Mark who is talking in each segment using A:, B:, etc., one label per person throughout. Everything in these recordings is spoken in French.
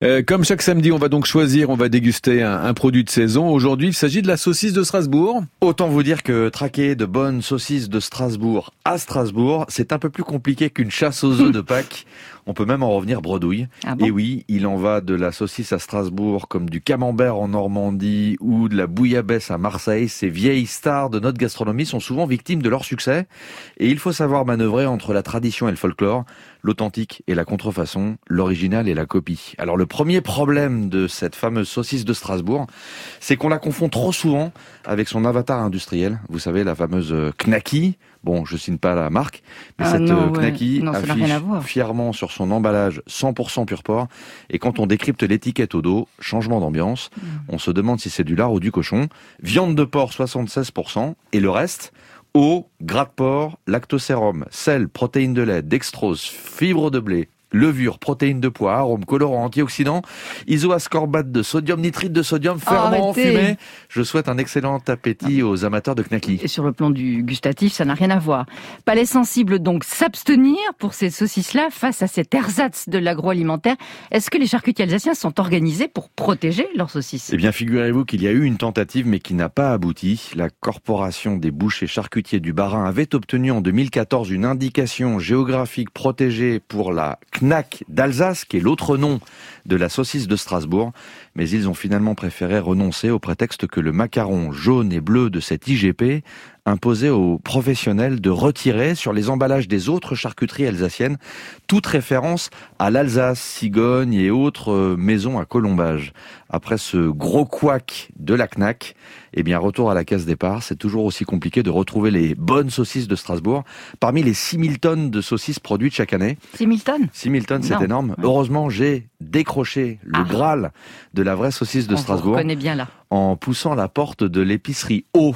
A: Comme chaque samedi, on va donc choisir, on va déguster un produit de saison. Aujourd'hui, il s'agit de la saucisse de Strasbourg.
B: Autant vous dire que traquer de bonnes saucisses de Strasbourg à Strasbourg, c'est un peu plus compliqué qu'une chasse aux œufs de Pâques. On peut même en revenir bredouille.
C: Ah bon ?
B: Et oui, il en va de la saucisse à Strasbourg comme du camembert en Normandie ou de la bouillabaisse à Marseille. Ces vieilles stars de notre gastronomie sont souvent victimes de leur succès. Et il faut savoir manœuvrer entre la tradition et le folklore, l'authentique et la contrefaçon, l'original et la copie. Alors le premier problème de cette fameuse saucisse de Strasbourg, c'est qu'on la confond trop souvent avec son avatar industriel. Vous savez, la fameuse Knacky. Bon, je signe pas la marque, mais Knacky affiche fièrement sur son emballage 100% pur porc. Et quand on décrypte l'étiquette au dos, changement d'ambiance, on se demande si c'est du lard ou du cochon. Viande de porc 76% et le reste, eau, gras de porc, lactosérum, sel, protéines de lait, dextrose, fibres de blé, levure, protéines de pois, arômes, colorants, antioxydants, isoascorbate de sodium, nitrite de sodium, ferment, fumé. Je souhaite un excellent appétit aux amateurs de Knacky.
C: Et sur le plan du gustatif, ça n'a rien à voir. Palais sensible donc, s'abstenir pour ces saucisses-là face à cet ersatz de l'agroalimentaire. Est-ce que les charcutiers alsaciens sont organisés pour protéger leurs saucisses ?
B: Eh bien, figurez-vous qu'il y a eu une tentative, mais qui n'a pas abouti. La Corporation des bouchers charcutiers du Bas-Rhin avait obtenu en 2014 une indication géographique protégée pour la Knack d'Alsace, qui est l'autre nom de la saucisse de Strasbourg, mais ils ont finalement préféré renoncer au prétexte que le macaron jaune et bleu de cette IGP imposait aux professionnels de retirer sur les emballages des autres charcuteries alsaciennes toute référence à l'Alsace, cigogne et autres maisons à colombage. Après ce gros couac de la Knack, eh bien retour à la case départ, c'est toujours aussi compliqué de retrouver les bonnes saucisses de Strasbourg parmi les 6000 tonnes de saucisses produites chaque année.
C: 6000 tonnes ?
B: 6000 tonnes, c'est énorme. Heureusement, j'ai décroché le Graal de la vraie saucisse de Strasbourg.
C: On connaît bien là.
B: En poussant la porte de l'épicerie O.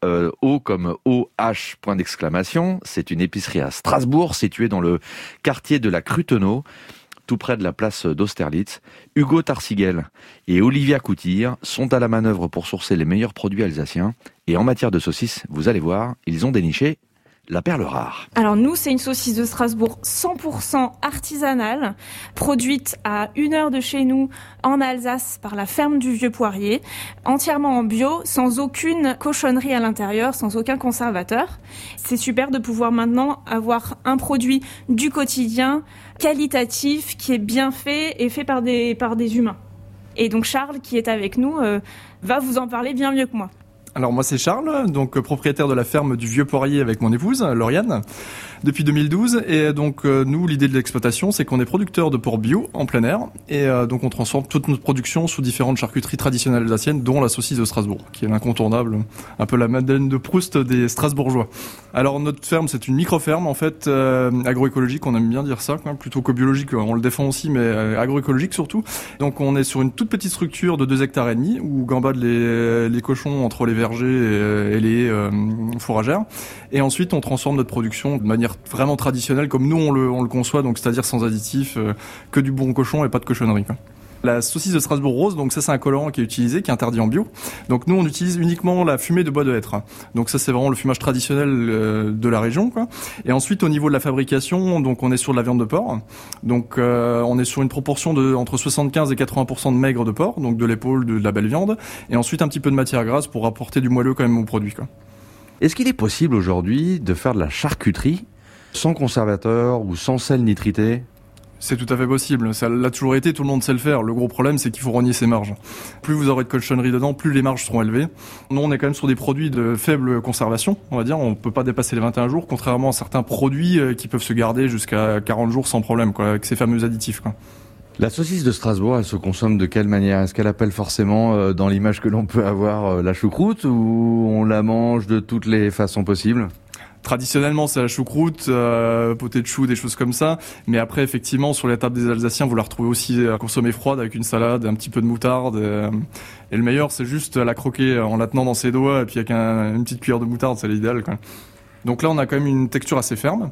B: O comme OH, point d'exclamation. C'est une épicerie à Strasbourg, située dans le quartier de la Crutenau, tout près de la place d'Austerlitz. Hugo Tarsigel et Olivia Coutir sont à la manœuvre pour sourcer les meilleurs produits alsaciens. Et en matière de saucisses, vous allez voir, ils ont déniché la perle rare.
D: Alors nous, c'est une saucisse de Strasbourg 100% artisanale, produite à 1 heure de chez nous en Alsace par la ferme du Vieux Poirier, entièrement en bio, sans aucune cochonnerie à l'intérieur, sans aucun conservateur. C'est super de pouvoir maintenant avoir un produit du quotidien, qualitatif, qui est bien fait et fait par des humains. Et donc Charles, qui est avec nous, va vous en parler bien mieux que moi.
E: Alors moi c'est Charles, donc propriétaire de la ferme du Vieux Poirier avec mon épouse, Lauriane, depuis 2012. Et donc nous, l'idée de l'exploitation, c'est qu'on est producteur de porc bio en plein air. Et donc on transforme toute notre production sous différentes charcuteries traditionnelles alsaciennes, dont la saucisse de Strasbourg, qui est l'incontournable, un peu la Madeleine de Proust des Strasbourgeois. Alors notre ferme, c'est une micro-ferme en fait, agroécologique, on aime bien dire ça, plutôt que biologique, on le défend aussi, mais agroécologique surtout. Donc on est sur une toute petite structure de 2,5 hectares où gambadent les cochons entre les vergers et les fourragères. Et ensuite, on transforme notre production de manière vraiment traditionnelle, comme nous on le conçoit, donc c'est-à-dire sans additifs, que du bon cochon et pas de cochonnerie, quoi. La saucisse de Strasbourg rose, donc ça c'est un colorant qui est utilisé, qui est interdit en bio. Donc nous on utilise uniquement la fumée de bois de hêtre. Donc ça c'est vraiment le fumage traditionnel de la région, quoi. Et ensuite au niveau de la fabrication, donc on est sur de la viande de porc. Donc on est sur une proportion de entre 75 et 80% de maigre de porc, donc de l'épaule, de la belle viande. Et ensuite un petit peu de matière grasse pour apporter du moelleux quand même au produit, quoi.
B: Est-ce qu'il est possible aujourd'hui de faire de la charcuterie sans conservateur ou sans sel nitrité ?
E: C'est tout à fait possible. Ça l'a toujours été, tout le monde sait le faire. Le gros problème, c'est qu'il faut rogner ses marges. Plus vous aurez de cochonnerie dedans, plus les marges seront élevées. Nous, on est quand même sur des produits de faible conservation, on va dire. On peut pas dépasser les 21 jours, contrairement à certains produits qui peuvent se garder jusqu'à 40 jours sans problème, quoi, avec ces fameux additifs, quoi.
B: La saucisse de Strasbourg, elle se consomme de quelle manière ? Est-ce qu'elle appelle forcément, dans l'image que l'on peut avoir, la choucroute, ou on la mange de toutes les façons possibles ?
E: Traditionnellement, c'est la choucroute, potée de chou, des choses comme ça. Mais après, effectivement, sur la table des Alsaciens, vous la retrouvez aussi consommée froide avec une salade, un petit peu de moutarde. Et le meilleur, c'est juste la croquer en la tenant dans ses doigts et puis avec une petite cuillère de moutarde, c'est l'idéal, quoi. Donc là, on a quand même une texture assez ferme,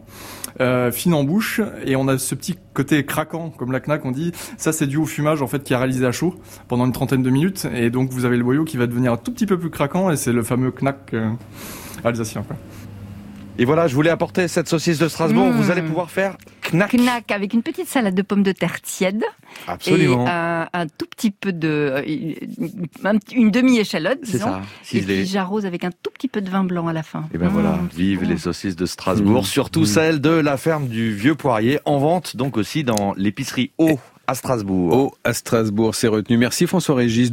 E: fine en bouche, et on a ce petit côté craquant, comme la Knack, on dit. Ça, c'est dû au fumage, en fait, qui est réalisé à chaud pendant une 30aine de minutes. Et donc, vous avez le boyau qui va devenir un tout petit peu plus craquant, et c'est le fameux Knack alsacien, quoi.
B: Et voilà, je voulais apporter cette saucisse de Strasbourg. Vous allez pouvoir faire knack.
C: Knack avec une petite salade de pommes de terre tiède.
B: Absolument.
C: Et un tout petit peu une demi-échalote,
B: C'est
C: disons.
B: ça,
C: Et
B: ciselé.
C: puis j'arrose avec un tout petit peu de vin blanc à la fin.
B: Et ben voilà, vive les saucisses de Strasbourg, surtout celles de la ferme du Vieux Poirier, en vente donc aussi dans l'épicerie O à Strasbourg.
A: Oh, à Strasbourg, c'est retenu. Merci François-Régis.